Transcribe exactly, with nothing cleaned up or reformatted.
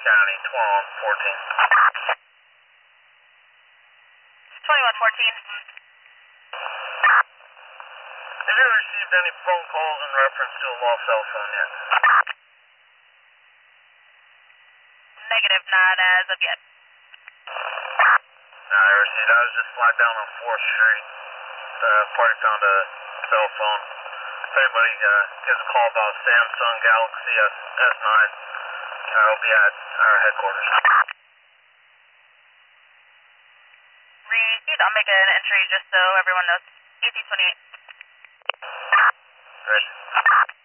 County, twenty-one fourteen. twenty-one fourteen. Have you received any phone calls in reference to a lost cell phone yet? Negative, not as of yet. No, I received. I was just flagged down on fourth Street. The party found a cell phone. If anybody uh, gives a call about Samsung Galaxy S S9, I'll be at our headquarters. Received. I'll make an entry just so everyone knows. eighteen twenty-eight. Great.